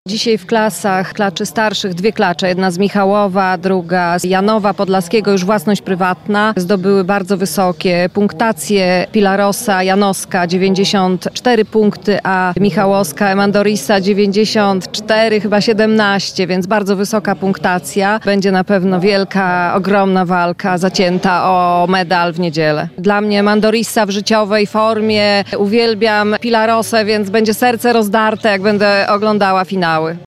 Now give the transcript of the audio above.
Dzisiaj w klasach klaczy starszych dwie klacze, jedna z Michałowa, druga z Janowa Podlaskiego, już własność prywatna, zdobyły bardzo wysokie punktacje. Pilarosa Janowska 94 punkty, a Michałowska Emandorisa 94, chyba 17, więc bardzo wysoka punktacja. Będzie na pewno wielka, ogromna walka zacięta o medal w niedzielę. Dla mnie Emandorisa w życiowej formie, uwielbiam Pilarosę, więc będzie serce rozdarte, jak będę oglądała finały.